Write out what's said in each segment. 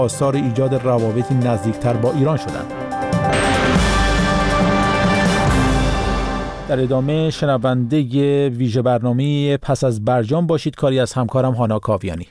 آثار ایجاد روابطی نزدیکتر با ایران شدند. در ادامه شنونده ویژه برنامه پس از برجام باشید، کاری از همکارم هانا کاویانی.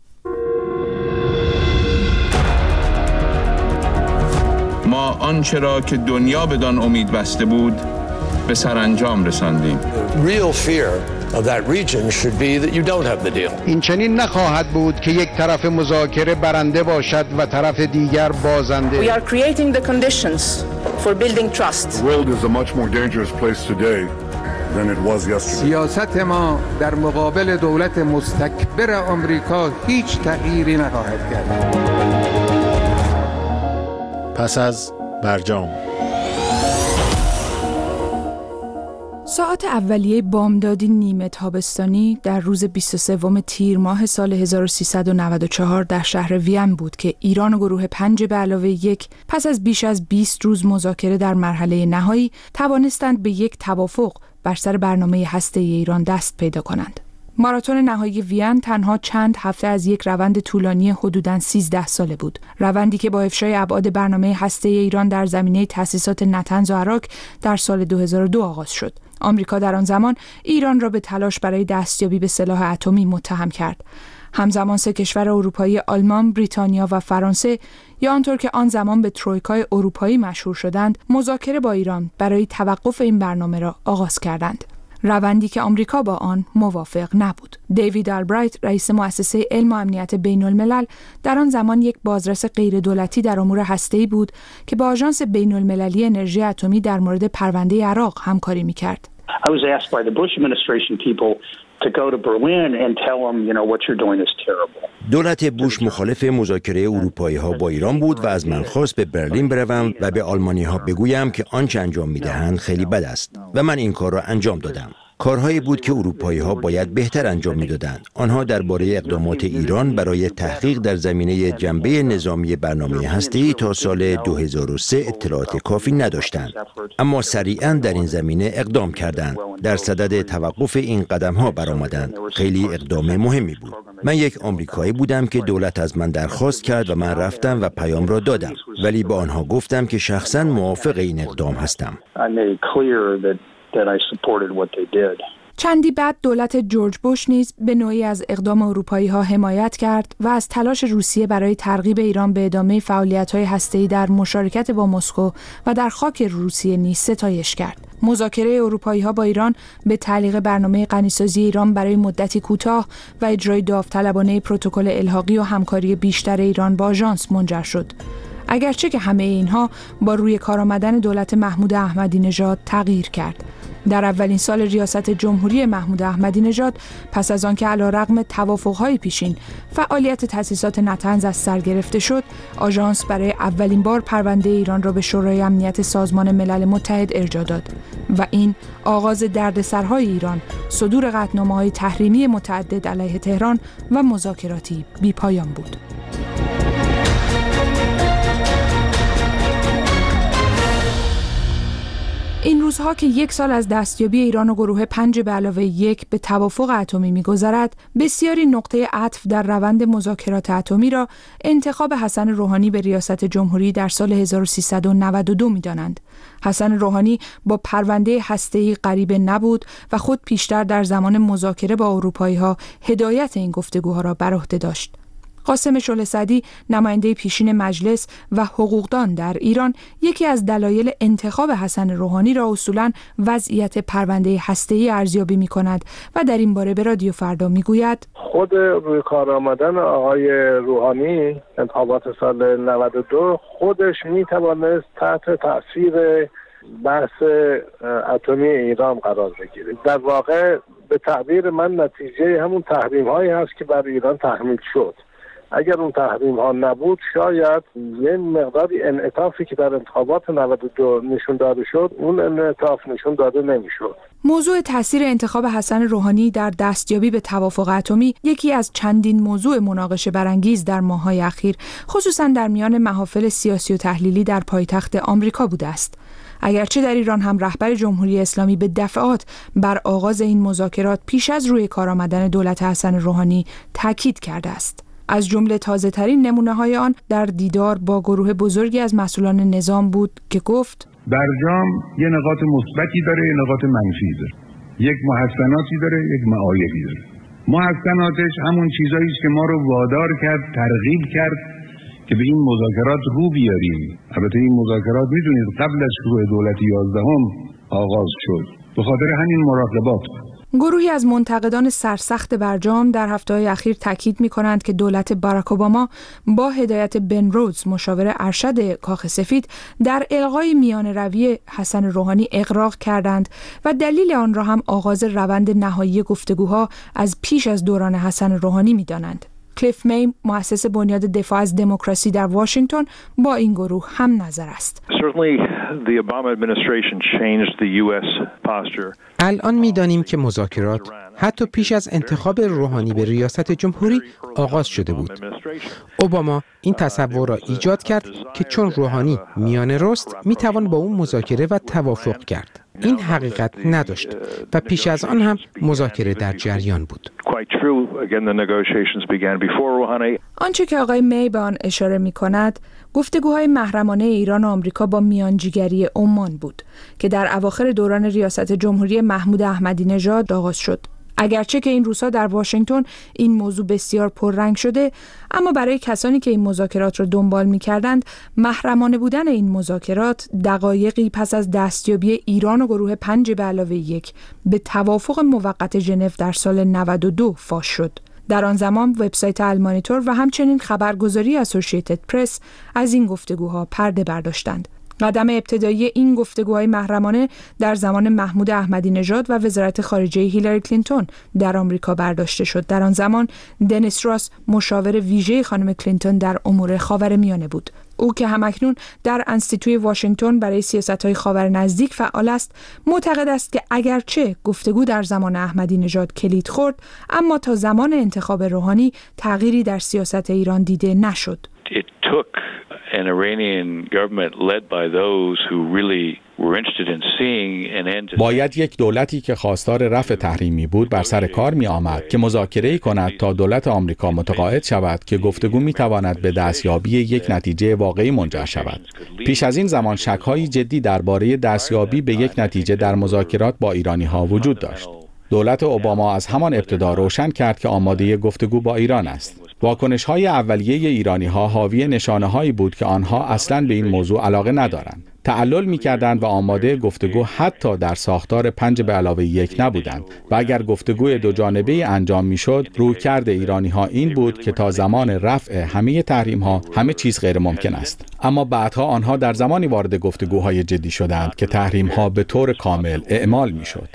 ما آنچه را که دنیا بدان امید بسته بود به سرانجام رساندیم. Real fear of that region should be that you don't have the deal. این چنین نخواهد بود که یک طرف مذاکره برنده باشد و طرف دیگر بازنده. We are creating the conditions for building trust. The world is a much more dangerous place today than it was yesterday. سیاست ما در مقابل دولت مستکبر آمریکا هیچ تغییری نخواهد کرد. پس از برجام. ساعات اولیه بامدادی نیمه تابستانی در روز 23 تیر ماه سال 1394 در شهر وین بود که ایران و گروه 5+1 پس از بیش از 20 روز مذاکره در مرحله نهایی توانستند به یک توافق بر سر برنامه هسته‌ای ایران دست پیدا کنند. ماراتون نهایی وین تنها چند هفته از یک روند طولانی حدوداً 13 ساله بود. روندی که با افشای ابعاد برنامه هسته‌ای ایران در زمینه تأسیسات نطنز و عراق در سال 2002 آغاز شد. آمریکا در آن زمان ایران را به تلاش برای دستیابی به سلاح اتمی متهم کرد. همزمان سه کشور اروپایی آلمان، بریتانیا و فرانسه یا آنطور که آن زمان به ترویکای اروپایی مشهور شدند، مذاکره با ایران برای توقف این برنامه را آغاز کردند. روندی که آمریکا با آن موافق نبود. دیوید آلبرایت، رئیس مؤسسه علم و امنیت بین الملل، در آن زمان یک بازرس غیردولتی در امور هسته‌ای بود که با آژانس بین المللی انرژی اتمی در مورد پرونده عراق همکاری می‌کرد. I was asked by the Bush administration people to go to Berlin and tell them, what you're doing is terrible. دولت بوش مخالف مذاکره اروپایی‌ها با ایران بود و از من خواست به برلین بروم و به آلمانی‌ها بگویم که آنچه انجام می‌دهند خیلی بد است و من این کار را انجام دادم. کارهایی بود که اروپایی‌ها باید بهتر انجام می‌دادند. آنها درباره اقدامات ایران برای تحقیق در زمینه جنبه نظامی برنامه هسته‌ای تا سال 2003 اطلاعات کافی نداشتند، اما سریعاً در این زمینه اقدام کردند. در صدد توقف این قدم‌ها برآمدند. خیلی اقدام مهمی بود. من یک آمریکایی بودم که دولت از من درخواست کرد و من رفتم و پیام را دادم، ولی با آنها گفتم که شخصاً موافق این اقدام هستم. That I supported what they did. چندی بعد دولت جورج بوش نیز به نوعی از اقدام اروپایی‌ها حمایت کرد و از تلاش روسیه برای ترغیب ایران به ادامه فعالیت‌های هسته‌ای در مشارکت با مسکو و در خاک روسیه نیز ستایش کرد. مذاکره اروپایی‌ها با ایران به تعلیق برنامه غنیسازی ایران برای مدتی کوتاه و اجرای داوطلبانه پروتکل الحاقی و همکاری بیشتر ایران با آژانس منجر شد. اگرچه که همه اینها با روی کار آمدن دولت محمود احمدی نژاد تغییر کرد. در اولین سال ریاست جمهوری محمود احمدی نژاد، پس از آنکه علیرغم توافق‌های پیشین فعالیت تأسیسات نطنز از سر گرفته شد، آژانس برای اولین بار پرونده ایران را به شورای امنیت سازمان ملل متحد ارجاع داد و این آغاز دردسرهای ایران، صدور قطعنامه‌های تحریمی متعدد علیه تهران و مذاکراتی بی‌پایان بود. این روزها که یک سال از دستیابی ایران و گروه 5+1 به توافق اتمی می‌گذرد، بسیاری نقطه عطف در روند مذاکرات اتمی را انتخاب حسن روحانی به ریاست جمهوری در سال 1392 می‌دانند. حسن روحانی با پرونده هسته‌ای غریبه نبود و خود پیشتر در زمان مذاکره با اروپایی‌ها هدایت این گفتگوها را بر عهده داشت. قاسم شعله سعدی، نماینده پیشین مجلس و حقوقدان در ایران، یکی از دلایل انتخاب حسن روحانی را اصولاً وضعیت پرونده هسته‌ای ارزیابی می‌کند و در این باره به رادیو فردا می‌گوید: خود روی کار آمدن آقای روحانی انتخابات سال 92 خودش می‌توانست تحت تأثیر بحث اتمی ایران قرار بگیره. در واقع به تعبیر من نتیجه همون تحریم‌هایی هست که بر ایران تحمیل شد. اگر اون تحریم ها نبود، شاید یه مقداری انعطافی که در انتخابات 92 نشون داده شد، اون انعطاف نشون داده نمیشد. موضوع تاثیر انتخاب حسن روحانی در دستیابی به توافق اتمی یکی از چندین موضوع مناقشه برانگیز در ماه‌های اخیر، خصوصا در میان محافل سیاسی و تحلیلی در پایتخت آمریکا بوده است. اگرچه در ایران هم رهبر جمهوری اسلامی به دفعات بر آغاز این مذاکرات پیش از روی کار آمدن دولت حسن روحانی تاکید کرده است. از جمله تازه‌ترین نمونه‌های آن در دیدار با گروه بزرگی از مسئولان نظام بود که گفت برجام یه نقاط مثبتی داره، یه نقاط منفی داره. یک محسناتی داره، یک معایبی داره. محسناتش همون چیزایی است که ما رو وادار کرد، ترغیب کرد که به این مذاکرات رو بیاریم. البته این مذاکرات میدونید قبل از شروع دولت 11 آغاز شد. به خاطر همین مراقبات. گروهی از منتقدان سرسخت برجام در هفته‌های اخیر تاکید می‌کنند که دولت باراک اوباما با هدایت بن رودز مشاور ارشد کاخ سفید در الغای میانه‌روی حسن روحانی اغراق کردند و دلیل آن را هم آغاز روند نهایی گفتگوها از پیش از دوران حسن روحانی می‌دانند. کلیف می، مؤسس بنیاد دفاع از دموکراسی در واشنگتن، با این گروه هم نظر است. الان می‌دانیم که مذاکرات حتی پیش از انتخاب روحانی به ریاست جمهوری آغاز شده بود. اوباما این تصور را ایجاد کرد که چون روحانی میانه رست میتوان با اون مذاکره و توافق کرد. این حقیقت نداشت و پیش از آن هم مذاکره در جریان بود. آنچه که آقای می به آن اشاره می کند گفتگوهای محرمانه ایران و آمریکا با میانجیگری عمان بود که در اواخر دوران ریاست جمهوری محمود احمدی نژاد آغاز شد. اگرچه که این روزها در واشنگتن این موضوع بسیار پررنگ شده، اما برای کسانی که این مذاکرات را دنبال می‌کردند، محرمانه بودن این مذاکرات دقایقی پس از دستیابی ایران و گروه 5+1 به توافق موقت ژنو در سال 92 فاش شد. در آن زمان وبسایت المانیتور و همچنین خبرگزاری اسوسییتد پرس از این گفتگوها پرده برداشتند. قدم ابتدایی این گفتگوهای محرمانه در زمان محمود احمدی نژاد و وزارت خارجه هیلاری کلینتون در آمریکا برداشته شد. در آن زمان دنیس راس مشاور ویژه خانم کلینتون در امور خاورمیانه بود. او که همکنون در انستیتوی واشنگتن برای سیاست‌های خاور نزدیک فعال است، معتقد است که اگرچه گفتگو در زمان احمدی نژاد کلید خورد، اما تا زمان انتخاب روحانی تغییری در سیاست ایران دیده نشد. an Iranian government led by those who really were interested in seeing an end to باید یک دولتی که خواستار رفع تحریمی بود بر سر کار می آمد که مذاکره‌ای کند تا دولت آمریکا متقاعد شود که گفتگو می تواند به دستیابی یک نتیجه واقعی منجر شود. پیش از این زمان شک‌های جدی درباره دستیابی به یک نتیجه در مذاکرات با ایرانی‌ها وجود داشت. دولت اوباما از همان ابتدا روشن کرد که آماده گفتگو با ایران است. واکنش‌های اولیه ایرانی‌ها حاوی نشانه‌هایی بود که آنها اصلاً به این موضوع علاقه ندارند. تعلل می‌کردند و آماده گفتگو حتی در ساختار 5+1 نبودند و اگر گفتگوی دو جانبه‌ای انجام می‌شد، رویکرد ایرانی‌ها این بود که تا زمان رفع همه تحریم‌ها همه چیز غیر ممکن است. اما بعدها آنها در زمانی وارد گفتگوهای جدی شدند که تحریم‌ها به طور کامل اعمال می‌شد.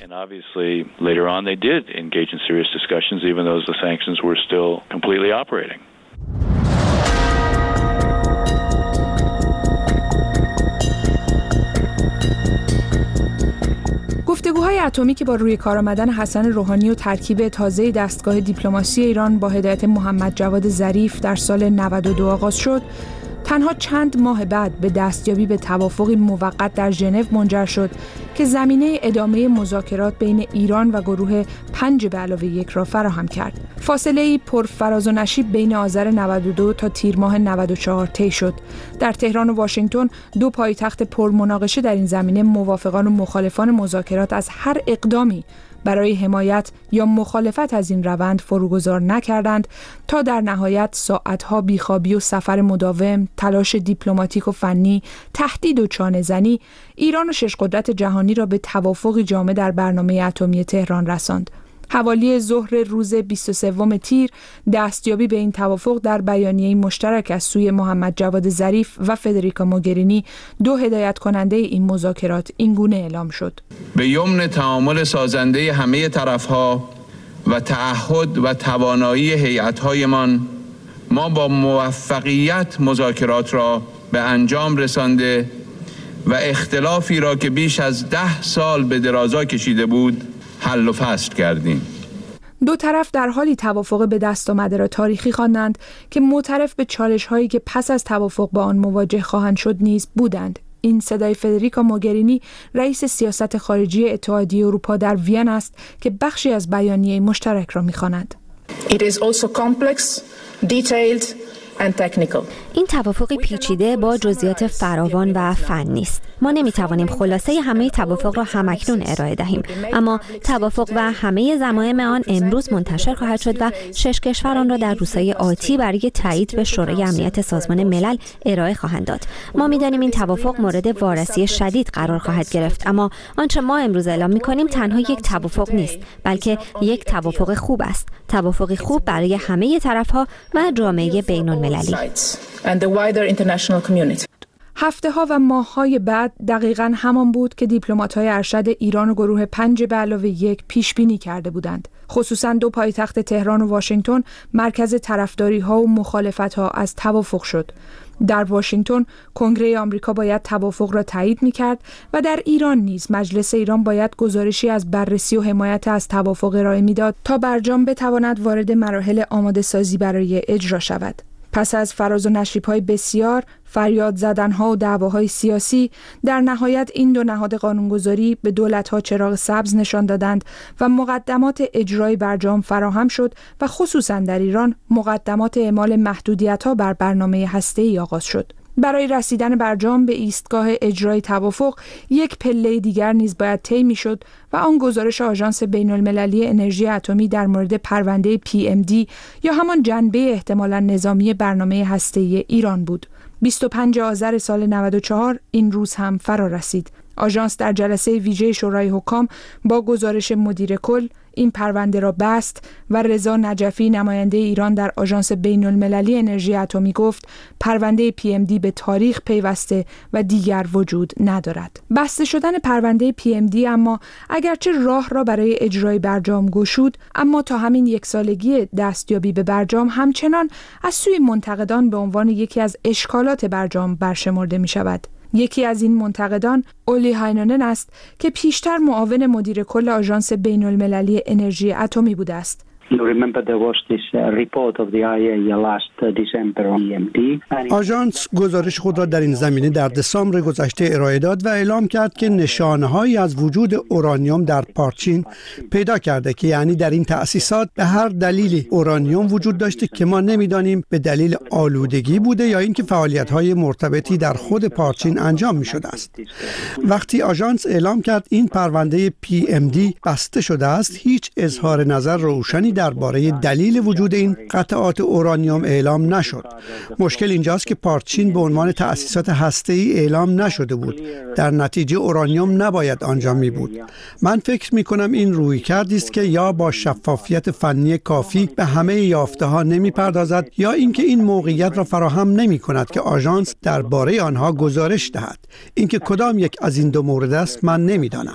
گفتگوهای اتمی که با روی کار آمدن حسن روحانی و ترکیب تازه دستگاه دیپلماسی ایران با هدایت محمد جواد ظریف در سال 92 آغاز شد، تنها چند ماه بعد به دستیابی به توافقی موقت در ژنو منجر شد که زمینه ادامه مذاکرات بین ایران و گروه 5+1 را فراهم کرد. فاصله‌ای پر فراز و نشیب بین آذر 92 تا تیر ماه 94 طی شد. در تهران و واشنگتن، دو پایتخت پرمناقشه در این زمینه، موافقان و مخالفان مذاکرات از هر اقدامی برای حمایت یا مخالفت از این روند فروگذار نکردند تا در نهایت ساعتها بیخوابی و سفر مداوم، تلاش دیپلماتیک و فنی، تهدید و چانه‌زنی، ایران و شش قدرت جهانی را به توافقی جامع در برنامه اتمی تهران رساند. حوالی ظهر روز 23 تیر دستیابی به این توافق در بیانیه مشترک از سوی محمد جواد ظریف و فدریکا موگرینی، دو هدایت کننده این مذاکرات، اینگونه اعلام شد: به یمن تعامل سازنده همه طرف‌ها و تعهد و توانایی هیئت‌هایمان، ما با موفقیت مذاکرات را به انجام رسانده و اختلافی را که بیش از 10 سال به درازا کشیده بود حل و فصل کردیم. دو طرف در حالی توافق به دست آمده را تاریخی خواندند که معترف به چالش‌هایی که پس از توافق با آن مواجه خواهند شد نیز بودند. این صدای فدریکا موگرینی، رئیس سیاست خارجی اتحادیه اروپا در وین است که بخشی از بیانیه مشترک را می‌خواند. It is also complex, detailed and technical. این توافقی پیچیده با جزئیات فراوان و فنی است. ما نمیتوانیم خلاصه همه توافق را همکنون ارائه دهیم، اما توافق و همه ضمایم آن امروز منتشر خواهد شد و 6 کشور آن را در روزهای آتی برای تایید به شورای امنیت سازمان ملل ارائه خواهند داد. ما می‌دانیم این توافق مورد وارسی شدید قرار خواهد گرفت، اما آنچه ما امروز اعلام می‌کنیم تنها یک توافق نیست، بلکه یک توافق خوب است. توافقی خوب برای همه طرف‌ها و جامعه بین‌المللی. هفته‌ها و ماه‌های بعد دقیقاً همان بود که دیپلمات‌های ارشد ایران و گروه 5+1 پیش‌بینی کرده بودند. خصوصاً دو پایتخت تهران و واشنگتن مرکز طرفداری‌ها و مخالفت‌ها از توافق شد. در واشنگتن کنگره آمریکا باید توافق را تایید می‌کرد و در ایران نیز مجلس ایران باید گزارشی از بررسی و حمایت از توافق ارائه می‌داد تا برجام بتواند وارد مراحل آماده‌سازی برای اجرا شود. پس از فراز و نشیب‌های بسیار، فریاد زدن‌ها و دعواهای سیاسی، در نهایت این دو نهاد قانونگذاری به دولت‌ها چراغ سبز نشان دادند و مقدمات اجرای برجام فراهم شد و خصوصاً در ایران مقدمات اعمال محدودیت‌ها بر برنامه هسته‌ای آغاز شد. برای رسیدن برجام به ایستگاه اجرای توافق یک پله دیگر نیز باید طی می‌شد و آن گزارش آژانس بین‌المللی انرژی اتمی در مورد پرونده PMD یا همان جنبه احتمالاً نظامی برنامه هسته‌ای ایران بود. 25 آذر سال 94 این روز هم فرا رسید. آژانس در جلسه ویژه شورای حکام با گزارش مدیر کل این پرونده را بست و رضا نجفی نماینده ایران در آژانس بین‌المللی انرژی اتمی گفت پرونده PMD به تاریخ پیوسته و دیگر وجود ندارد. بسته شدن پرونده PMD اما اگرچه راه را برای اجرای برجام گشود، اما تا همین یک سالگی دستیابی به برجام همچنان از سوی منتقدان به عنوان یکی از اشکالات برجام برشمرده می شود. یکی از این منتقدان اولی هاینونن است که پیشتر معاون مدیر کل آژانس بین‌المللی انرژی اتمی بوده است. آژانس گزارش خود را در این زمینه در دسامبر گذشته ارائه داد و اعلام کرد که نشانه‌هایی از وجود اورانیوم در پارچین پیدا کرده که یعنی در این تأسیسات به هر دلیلی اورانیوم وجود داشته که ما نمی‌دانیم به دلیل آلودگی بوده یا اینکه فعالیت‌های مرتبطی در خود پارچین انجام می‌شده است. وقتی آژانس اعلام کرد این پرونده PMD بسته شده است، هیچ اظهار نظر روشنی درباره دلیل وجود این قطعات اورانیوم اعلام نشد. مشکل اینجاست که پارچین به عنوان تأسیسات هسته‌ای اعلام نشده بود. در نتیجه اورانیوم نباید آنجا می بود. من فکر می کنم این رویکردی است که یا با شفافیت فنی کافی به همه یافته‌ها نمی پردازد یا اینکه این موقعیت را فراهم نمی کند که آژانس درباره آنها گزارش دهد. اینکه کدام یک از این دو مورد است من نمی‌دانم.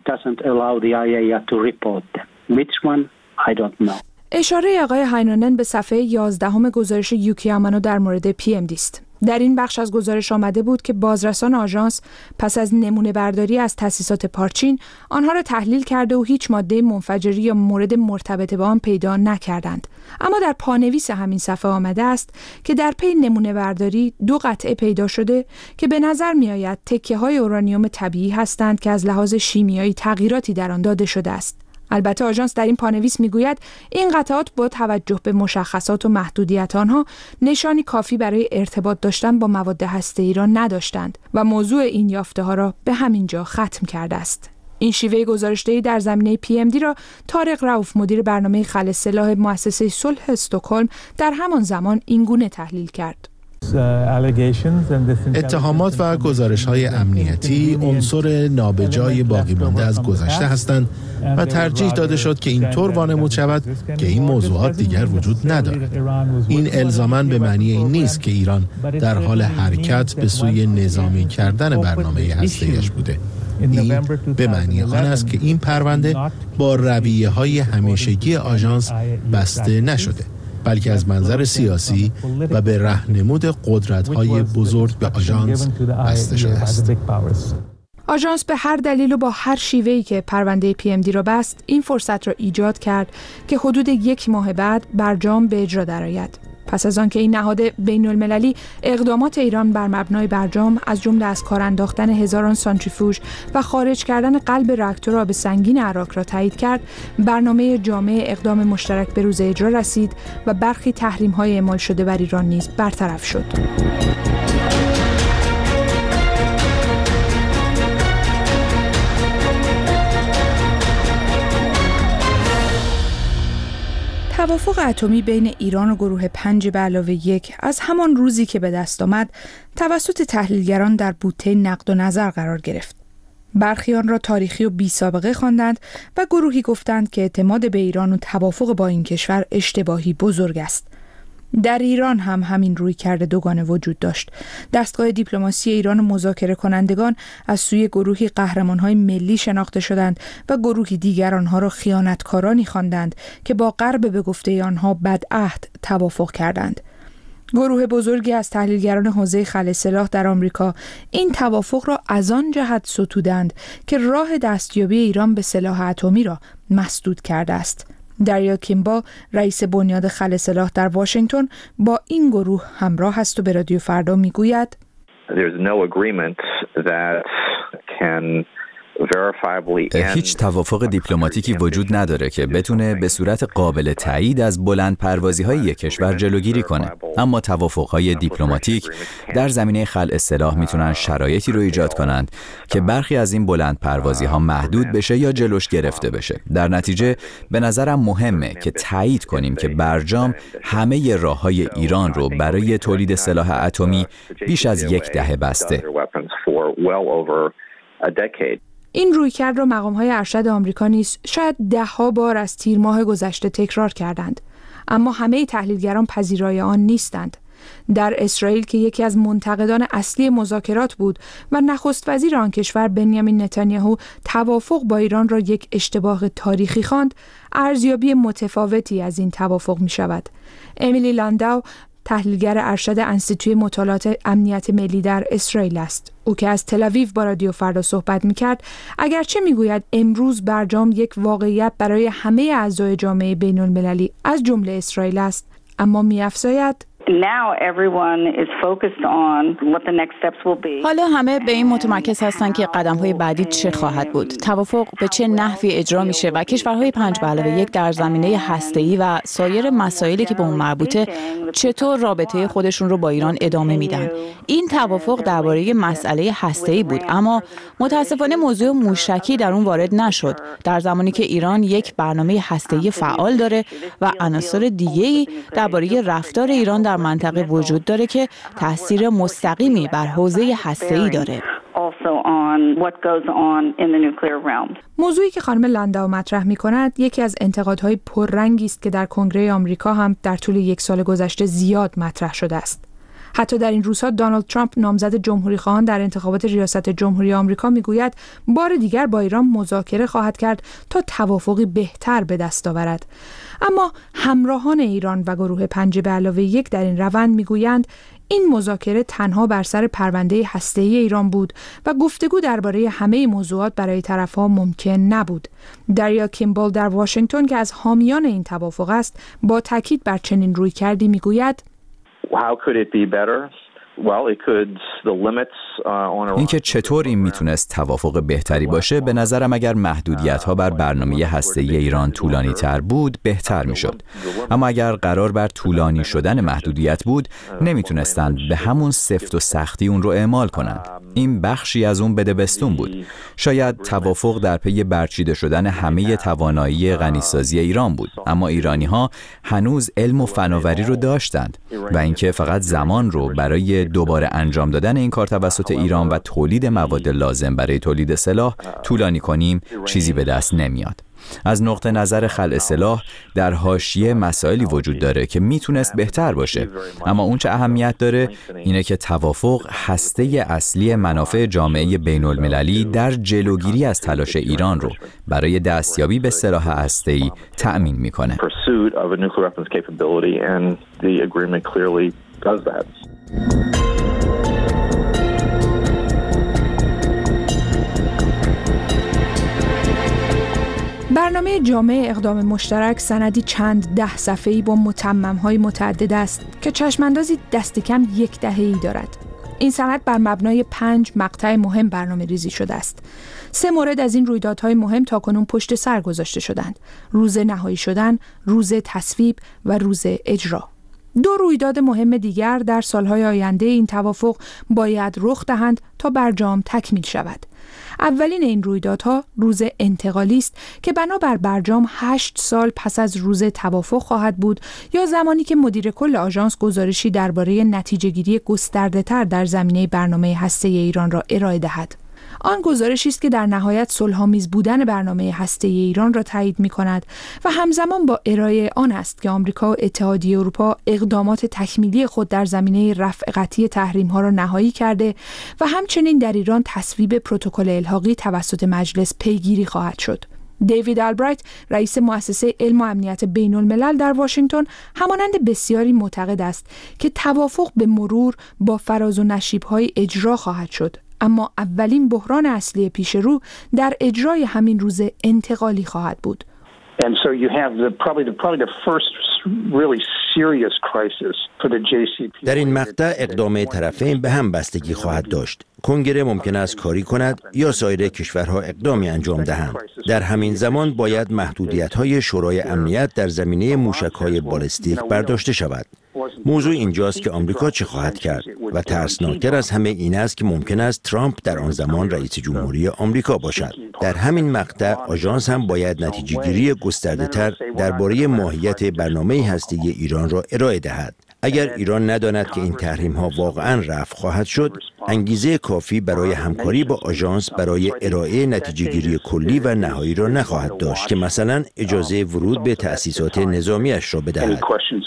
اشاره آقای هاینونن به صفحه 11 گزارش یوکی آمانو در مورد PMD است. در این بخش از گزارش آمده بود که بازرسان آژانس پس از نمونه برداری از تأسیسات پارچین آنها را تحلیل کرده و هیچ ماده منفجری یا مورد مرتبط با آن پیدا نکردند. اما در پانویس همین صفحه آمده است که در پی نمونه برداری 2 قطعه پیدا شده که به نظر می آید تکه‌های اورانیوم طبیعی هستند که از لحاظ شیمیایی تغییراتی در آن داده شده است. البته آژانس در این پانویس میگوید این قطعات با توجه به مشخصات و محدودیت آنها نشانی کافی برای ارتباط داشتن با مواد هسته‌ای را نداشتند و موضوع این یافته‌ها را به همین جا ختم کرده است. این شیوه گزارش‌دهی در زمینه PMD را طارق رؤوف مدیر برنامه خل سلاح مؤسسه صلح استکهلم در همان زمان اینگونه تحلیل کرد. اتهامات و گزارش‌های امنیتی عنصر نابجای باقی مانده از گذشته هستند و ترجیح داده شد که اینطور وانمود شود که این موضوعات دیگر وجود ندارد. این الزاماً به معنی این نیست که ایران در حال حرکت به سوی نظامی کردن برنامه هسته‌ایش بوده. این به معنی آن است که این پرونده با رویه‌های همیشگی آژانس بسته نشده، بلکه از منظر سیاسی و به راهنمود قدرت‌های بزرگ به آژانس بسته شده است. آژانس به هر دلیل و با هر شیوهی که پرونده PMD را بست، این فرصت را ایجاد کرد که حدود 1 ماه بعد برجام به اجرا درآید. پس از آنکه این نهاد بین‌المللی اقدامات ایران بر مبنای برجام از جمله از کار انداختن هزاران سانتریفوژ و خارج کردن قلب راکتور آب سنگین عراق را تایید کرد، برنامه جامع اقدام مشترک به روز اجرا رسید و برخی تحریم‌های اعمال شده بر ایران نیز برطرف شد. توافق اتمی بین ایران و گروه 5+1 از همان روزی که به دست آمد توسط تحلیلگران در بوته نقد و نظر قرار گرفت. برخی آن را تاریخی و بی‌سابقه خواندند و گروهی گفتند که اعتماد به ایران و توافق با این کشور اشتباهی بزرگ است. در ایران هم همین رویکرد دوگانه وجود داشت. دستگاه دیپلماسی ایران و مذاکره کنندگان از سوی گروهی قهرمان‌های ملی شناخته شدند و گروهی دیگر آنها را خیانتکارانی خواندند که با غرب به گفته آنها بدعهد توافق کردند. گروه بزرگی از تحلیلگران حوزه خلع سلاح در آمریکا این توافق را از آن جهت ستودند که راه دستیابی ایران به سلاح اتمی را مسدود کرده است. دریا کیمبال، رئیس بنیاد خلع سلاح در واشنگتن، با این گروه همراه است و به رادیو فردا میگوید هیچ توافق دیپلماتیکی وجود نداره که بتونه به صورت قابل تایید از بلند پروازی‌های یک کشور جلوگیری کنه. اما توافق‌های دیپلماتیک در زمینه خلع سلاح میتونن شرایطی رو ایجاد کنند که برخی از این بلند پروازی‌ها محدود بشه یا جلوش گرفته بشه. در نتیجه به نظرم مهمه که تایید کنیم که برجام همه راه‌های ایران رو برای تولید سلاح اتمی بیش از 10 دهه بسته. این رویکرد را مقام‌های ارشد آمریکا نیز شاید 10 بار از تیر ماه گذشته تکرار کردند، اما همه تحلیلگران پذیرای آن نیستند. در اسرائیل که یکی از منتقدان اصلی مذاکرات بود و نخست وزیر آن کشور بنیامین نتانیاهو توافق با ایران را یک اشتباه تاریخی خواند، ارزیابی متفاوتی از این توافق می شود. امیلی لانداو، تحلیلگر ارشد انستیتوی مطالعات امنیت ملی در اسرائیل است. او که از تل آویو با رادیو فردا صحبت می‌کرد، اگرچه می‌گوید امروز برجام یک واقعیت برای همه اعضای جامعه بین‌المللی از جمله اسرائیل است، اما می‌افزاید حالا همه به این متمرکز هستند که قدم‌های بعدی چه خواهد بود. توافق به چه نحوی اجرا میشه و کشورهای 5+1 در زمینه هسته‌ای و سایر مسائلی که به اون مربوطه چطور رابطه خودشون رو با ایران ادامه میدن. این توافق درباره مسئله هسته‌ای بود، اما متاسفانه موضوع موشکی در اون وارد نشد، در زمانی که ایران یک برنامه هسته‌ای فعال داره و عناصر دیگه‌ای درباره رفتار ایران در منطقه وجود داره که تاثیر مستقیمی بر حوزه هسته‌ای داره. موضوعی که خانم لنداو مطرح می‌کند یکی از انتقادهای پررنگی است که در کنگره آمریکا هم در طول 1 سال گذشته زیاد مطرح شده است. حتی در این روزها دونالد ترامپ، نامزد جمهوری‌خواهان در انتخابات ریاست جمهوری آمریکا، میگوید بار دیگر با ایران مذاکره خواهد کرد تا توافقی بهتر به دست آورد. اما همراهان ایران و گروه 5+1 در این روند میگویند این مذاکره تنها بر سر پرونده هسته‌ای ایران بود و گفتگو درباره همه موضوعات برای طرف‌ها ممکن نبود. دریا کیمبال در واشنگتن که از حامیان این توافق است، با تاکید بر چنین رویکردی میگوید اینکه چطور این میتونست توافق بهتری باشه، به نظرم اگر محدودیت‌ها بر برنامه هسته‌ای ایران طولانی تر بود بهتر میشد. اما اگر قرار بر طولانی شدن محدودیت بود، نمیتونستند به همون سفت و سختی اون رو اعمال کنند. این بخشی از اون بدبستون بود. شاید توافق در پی برچیده شدن همه توانایی غنیسازی ایران بود، اما ایرانی‌ها هنوز علم و فناوری رو داشتند و اینکه فقط زمان رو برای دوباره انجام دادن این کار توسط ایران و تولید مواد لازم برای تولید سلاح طولانی کنیم چیزی به دست نمیاد. از نقطه نظر خلع سلاح در حاشیه مسائلی وجود داره که میتونست بهتر باشه، اما اون چه اهمیت داره اینه که توافق هسته اصلی منافع جامعه بین المللی در جلوگیری از تلاش ایران رو برای دستیابی به سلاح هسته‌ای تأمین میکنه. برنامه برنامه جامع اقدام مشترک سندی چند 10 صفحه‌ای با متمم‌های متعدد است که چشماندازی دست کم 10 دهه‌ای دارد. این سند بر مبنای 5 مقطع مهم برنامه‌ریزی شده است. 3 مورد از این رویدادهای مهم تاکنون پشت سر گذاشته شدند: روز نهایی شدن، روز تصویب و روز اجرا. 2 رویداد مهم دیگر در سالهای آینده این توافق باید رخ دهند تا برجام تکمیل شود. اولین این رویدادها روز انتقالی است که بنابر برجام 8 سال پس از روز توافق خواهد بود یا زمانی که مدیر کل آژانس گزارشی درباره نتیجه‌گیری گسترده‌تر در زمینه برنامه هسته‌ای ایران را ارائه دهد. آن گزارشی است که در نهایت صلح‌آمیز بودن برنامه هسته‌ای ایران را تایید می‌کند و همزمان با ارائه آن است که آمریکا و اتحادیه اروپا اقدامات تکمیلی خود در زمینه رفع قطعی تحریم‌ها را نهایی کرده و همچنین در ایران تصویب پروتکل الحاقی توسط مجلس پیگیری خواهد شد. دیوید آلبرایت، رئیس مؤسسه علم و امنیت بین‌الملل در واشنگتن، همانند بسیاری معتقد است که توافق به مرور با فراز و نشیب‌های اجرا خواهد شد، اما اولین بحران اصلی پیش رو در اجرای همین روز انتقالی خواهد بود. And so you have probably the first really serious crisis for the JCPOA. در این مقطع اقدام طرفین به هم بستگی خواهد داشت. کنگره ممکن است کاری کند یا سایر کشورها اقدامی انجام دهند. در همین زمان باید محدودیت‌های شورای امنیت در زمینه موشک‌های بالستیک برداشته شود. موضوع اینجاست که آمریکا چه خواهد کرد و ترسناکتر از همه این است که ممکن است ترامپ در آن زمان رئیس جمهوری آمریکا باشد. در همین مقطع آژانس هم باید نتیجه‌گیری گسترده‌تر درباره ماهیت برنامه هسته‌ای ایران را ارائه دهد. اگر ایران نداند که این تحریم‌ها واقعاً رفع خواهد شد، انگیزه کافی برای همکاری با آژانس برای ارائه نتیجه‌گیری کلی و نهایی را نخواهد داشت که مثلا اجازه ورود به تأسیسات نظامیش را بدهد.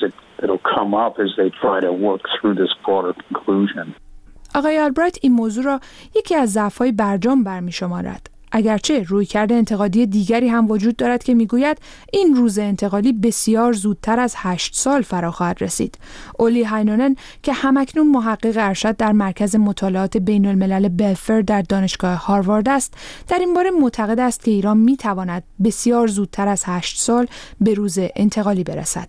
آقای آلبرایت این موضوع را یکی از ضعف‌های برجام برمی‌شمارد. اگرچه رویکرد انتقادی دیگری هم وجود دارد که میگوید این روز انتقالی بسیار زودتر از 8 سال فرا خواهد رسید. اولی هاینونن که همکنون محقق ارشد در مرکز مطالعات بین الملل بلفر در دانشگاه هاروارد است، در این باره معتقد است که ایران میتواند بسیار زودتر از 8 سال به روز انتقالی برسد.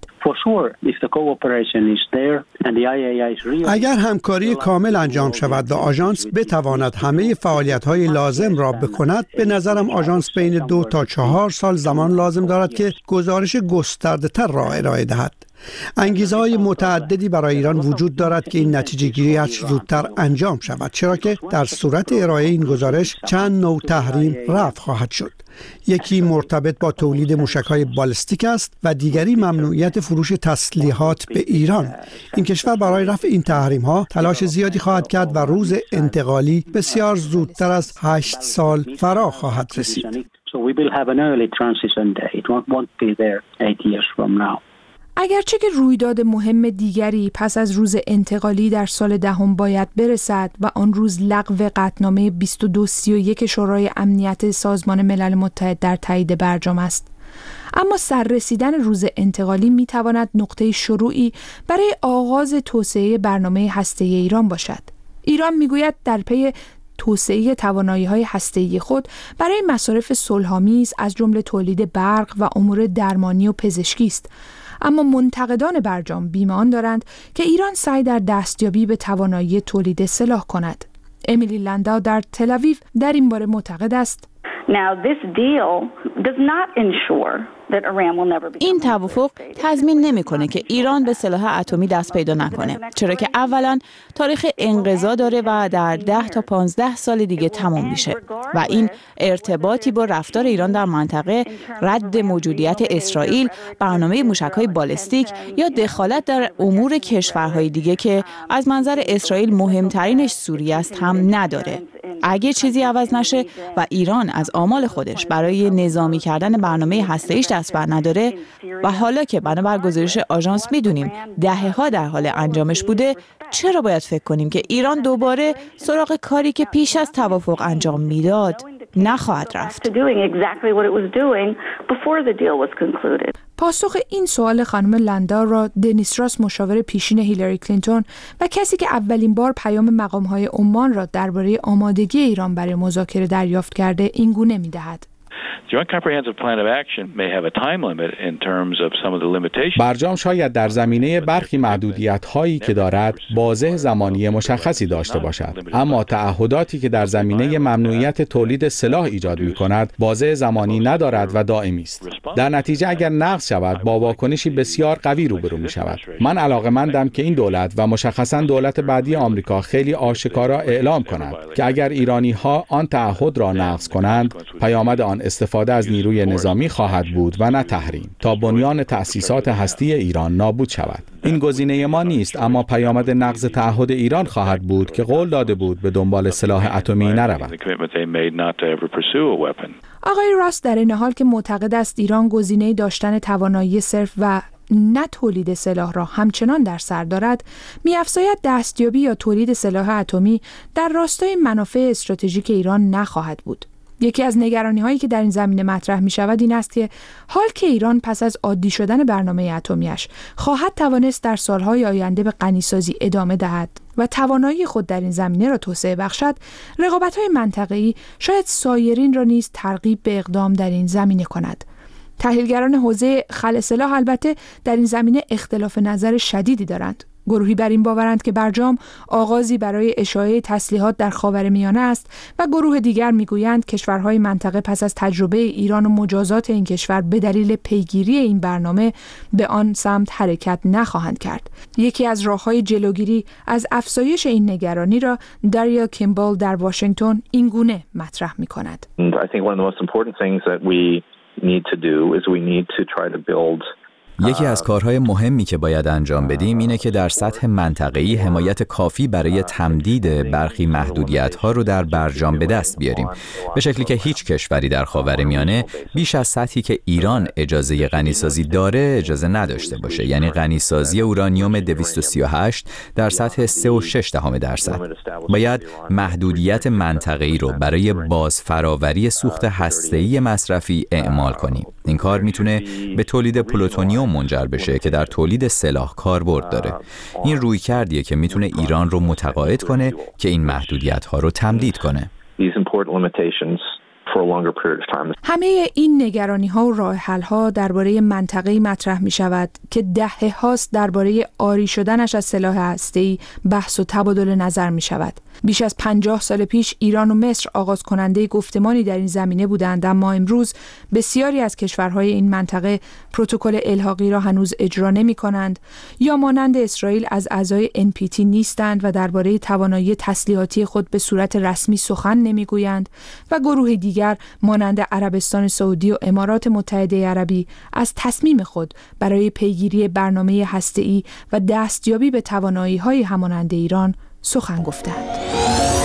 اگر همکاری کامل انجام شود و آژانس بتواند همه فعالیت‌های لازم را بکند، به نظرم آژانس بین 2 تا 4 سال زمان لازم دارد که گزارش گسترده‌تر را ارائه دهد. انگیزه‌های متعددی برای ایران وجود دارد که این نتیجه‌گیری زودتر انجام شود، چرا که در صورت ارائه این گزارش چند نوع تحریم رفع خواهد شد. یکی مرتبط با تولید موشک‌های بالستیک است و دیگری ممنوعیت فروش تسلیحات به ایران. این کشور برای رفع این تحریم‌ها تلاش زیادی خواهد کرد و روز انتقالی بسیار زودتر از 8 سال فرا خواهد رسید. اگرچه که رویداد مهم دیگری پس از روز انتقالی در سال دهم باید برسد و آن روز لغو قطعنامه 2231 شورای امنیت سازمان ملل متحد در تایید برجام است، اما سررسیدن روز انتقالی میتواند نقطه شروعی برای آغاز توسعه برنامه هسته‌ای ایران باشد. ایران میگوید در پی توسعه توانایی‌های هسته‌ای خود برای مصارف صلح‌آمیز از جمله تولید برق و امور درمانی و پزشکی است، اما منتقدان برجام بیم آن دارند که ایران سعی در دستیابی به توانایی تولید سلاح کند. امیلی لنداو در تل آویو در این باره معتقد است این توافق تضمین نمی‌کنه که ایران به سلاح اتمی دست پیدا نکنه، چرا که اولا تاریخ انقضا داره و در 10 تا 15 سال دیگه تمام میشه و این ارتباطی با رفتار ایران در منطقه، رد موجودیت اسرائیل، برنامه موشک‌های بالستیک یا دخالت در امور کشورهای دیگه که از منظر اسرائیل مهمترینش سوریه است هم نداره. اگه چیزی عوض نشه و ایران از آمال خودش برای نظامی کردن برنامه هسته‌ایش دست بر نداره و حالا که بنابر گزارش آژانس میدونیم دهه‌ها در حال انجامش بوده، چرا باید فکر کنیم که ایران دوباره سراغ کاری که پیش از توافق انجام میداد نخواهد رفت؟ پاسخ این سوال خانم لنداو را دنیس راس، مشاور پیشین هیلاری کلینتون و کسی که اولین بار پیام مقام‌های عمان را درباره آمادگی ایران برای مذاکره دریافت کرده، این گونه می‌دهد: برجام شاید در زمینه برخی محدودیت‌هایی که دارد بازه زمانی مشخصی داشته باشد، اما تعهداتی که در زمینه ممنوعیت تولید سلاح ایجاد می‌کند بازه زمانی ندارد و دائمی است. در نتیجه اگر نقض شود با واکنشی بسیار قوی روبرو می‌شود. من علاقه‌مندم که این دولت و مشخصاً دولت بعدی آمریکا خیلی آشکارا اعلام کند که اگر ایرانی‌ها آن تعهد را نقض کنند، پیامد آن استفاده از نیروی نظامی خواهد بود و نه تحریم، تا بنیان تأسیسات هستی ایران نابود شود. این گزینه ما نیست، اما پیامد نقض تعهد ایران خواهد بود که قول داده بود به دنبال سلاح اتمی نرود. آقای راست در این حال که معتقد است ایران گزینه داشتن توانایی صرف و نه تولید سلاح را همچنان در سر دارد، می‌افزاید دستیابی یا تولید سلاح اتمی در راستای منافع استراتژیک ایران نخواهد بود. یکی از نگرانی‌هایی که در این زمینه مطرح می‌شود این است که حال که ایران پس از عادی شدن برنامه اتمی‌اش خواهد توانست در سال‌های آینده به غنیسازی ادامه دهد و توانایی خود در این زمینه را توسعه بخشد، رقابت‌های منطقه‌ای شاید سایرین را نیز ترغیب به اقدام در این زمینه کند. تحلیلگران حوزه خلع سلاح البته در این زمینه اختلاف نظر شدیدی دارند. گروهی بر این باورند که برجام آغازی برای اشاعه تسلیحات در خاورمیانه است و گروه دیگر میگویند کشورهای منطقه پس از تجربه ایران و مجازات این کشور به دلیل پیگیری این برنامه به آن سمت حرکت نخواهند کرد. یکی از راه‌های جلوگیری از افزایش این نگرانی را داریا کیمبل در واشنگتن این گونه مطرح می‌کند. یکی از کارهای مهمی که باید انجام بدیم اینه که در سطح منطقه‌ای حمایت کافی برای تمدید برخی محدودیت‌ها رو در برجام به دست بیاریم، به شکلی که هیچ کشوری در خاورمیانه بیش از سطحی که ایران اجازه غنیسازی داره اجازه نداشته باشه، یعنی غنیسازی اورانیوم 238 در سطح 3.6%. باید محدودیت منطقه‌ای رو برای بازفراوری سوخت هسته‌ای مصرفی اعمال کنیم. این کار میتونه به تولید پلوتونیوم منجر بشه که در تولید سلاح کاربرد داره. این رویکردیه که میتونه ایران رو متقاعد کنه که این محدودیت‌ها رو تمدید کنه. همه این نگرانی‌ها و راه حل‌ها درباره منطقه‌ای مطرح می‌شود که دهه‌هاست درباره عاری شدنش از سلاح هسته‌ای بحث و تبادل نظر می‌شود. بیش از 50 سال پیش ایران و مصر آغاز کننده گفتمانی در این زمینه بودند، اما امروز بسیاری از کشورهای این منطقه پروتکل الحاقی را هنوز اجرا نمی‌کنند یا مانند اسرائیل از اعضای NPT نیستند و درباره توانایی تسلیحاتی خود به صورت رسمی سخن نمی‌گویند و گروه دیگر مانند عربستان سعودی و امارات متحده عربی از تصمیم خود برای پیگیری برنامه هسته‌ای و دستیابی به توانایی‌های همانند ایران سخن گفتند.